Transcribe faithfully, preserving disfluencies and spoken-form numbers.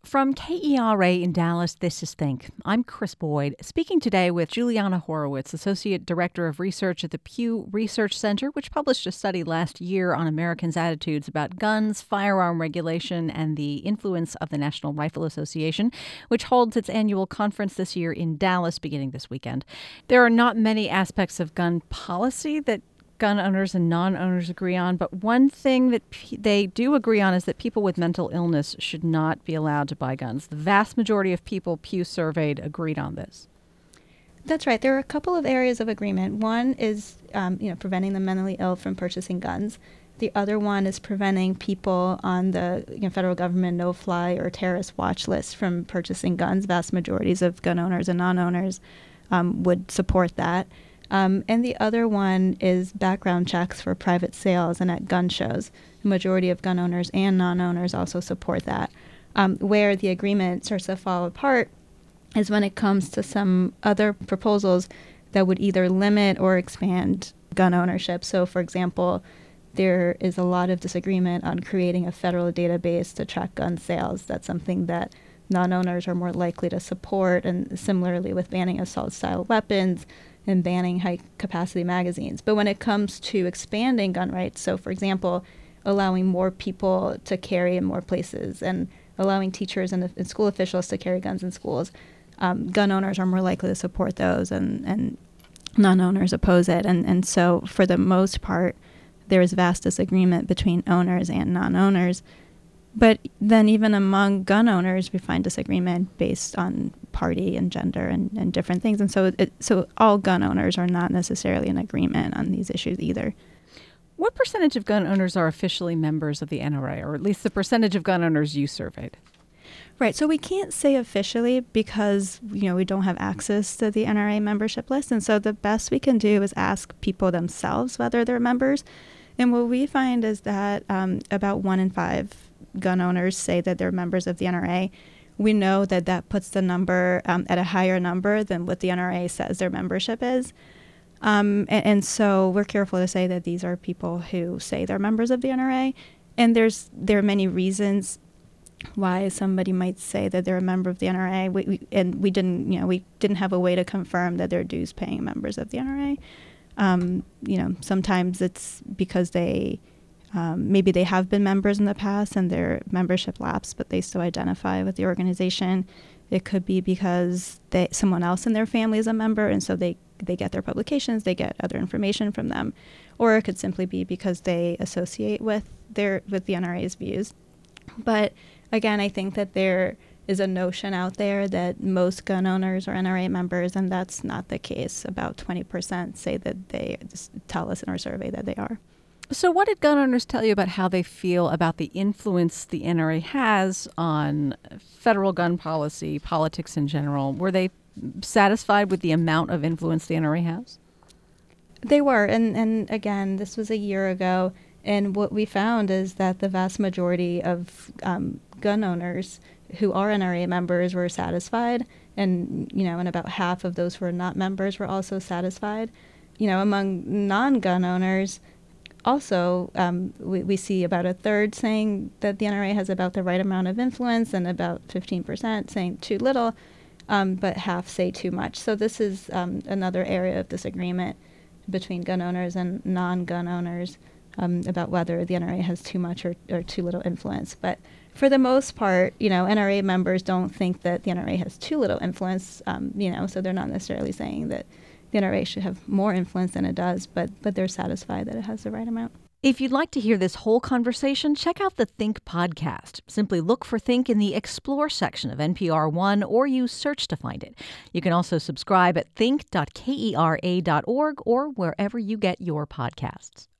From K E R A in Dallas, this is Think. I'm Chris Boyd, speaking today with Juliana Horowitz, Associate Director of Research at the Pew Research Center, which published a study last year on Americans' attitudes about guns, firearm regulation, and the influence of the National Rifle Association, which holds its annual conference this year in Dallas beginning this weekend. There are not many aspects of gun policy that gun owners and non-owners agree on, but one thing that p- they do agree on is that people with mental illness should not be allowed to buy guns. The vast majority of people Pew surveyed agreed on this. That's right. There are a couple of areas of agreement. One is, um, you know, preventing the mentally ill from purchasing guns. The other one is preventing people on the you know, federal government no-fly or terrorist watch list from purchasing guns. Vast majorities of gun owners and non-owners um, would support that. Um, and the other one is background checks for private sales and at gun shows. The majority of gun owners and non-owners also support that. Um, where the agreement starts to fall apart is when it comes to some other proposals that would either limit or expand gun ownership. So, for example, there is a lot of disagreement on creating a federal database to track gun sales. That's something that non-owners are more likely to support, and similarly with banning assault-style weapons and banning high-capacity magazines. But when it comes to expanding gun rights, so for example, allowing more people to carry in more places and allowing teachers and, and school officials to carry guns in schools, um, gun owners are more likely to support those, and, and non-owners oppose it. And, and so for the most part, there is vast disagreement between owners and non-owners. But then even among gun owners, we find disagreement based on party and gender and, and different things. And so it, so all gun owners are not necessarily in agreement on these issues either. What percentage of gun owners are officially members of the N R A, or at least the percentage of gun owners you surveyed? Right. So we can't say officially because, you know, we don't have access to the N R A membership list. And so the best we can do is ask people themselves whether they're members. And what we find is that um, about one in five gun owners say that they're members of the N R A. We know that that puts the number um, at a higher number than what the N R A says their membership is. Um, and, and so we're careful to say that these are people who say they're members of the N R A. And there's there are many reasons why somebody might say that they're a member of the N R A. We, we, and we didn't, you know, we didn't have a way to confirm that they're dues-paying members of the N R A. Um, you know, sometimes it's because they Um, maybe they have been members in the past and their membership lapsed, but they still identify with the organization. It could be because they, someone else in their family is a member, and so they, they get their publications, they get other information from them. Or it could simply be because they associate with their with the N R A's views. But again, I think that there is a notion out there that most gun owners are N R A members, and that's not the case. About twenty percent say that they just tell us in our survey that they are. So what did gun owners tell you about how they feel about the influence the N R A has on federal gun policy, politics in general? Were they satisfied with the amount of influence the N R A has? They were. And, and again, this was a year ago. And what we found is that the vast majority of um, gun owners who are N R A members were satisfied. And, you know, and about half of those who are not members were also satisfied. You know, among non-gun owners, also, um, we, we see about a third saying that the N R A has about the right amount of influence and about fifteen percent saying too little, um, but half say too much. So this is um, another area of disagreement between gun owners and non-gun owners um, about whether the N R A has too much or, or too little influence. But for the most part, you know, N R A members don't think that the N R A has too little influence, um, you know, so they're not necessarily saying that the N R A should have more influence than it does, but but they're satisfied that it has the right amount. If you'd like to hear this whole conversation, check out the Think podcast. Simply look for Think in the Explore section of N P R One, or use search to find it. You can also subscribe at think dot kera dot org or wherever you get your podcasts.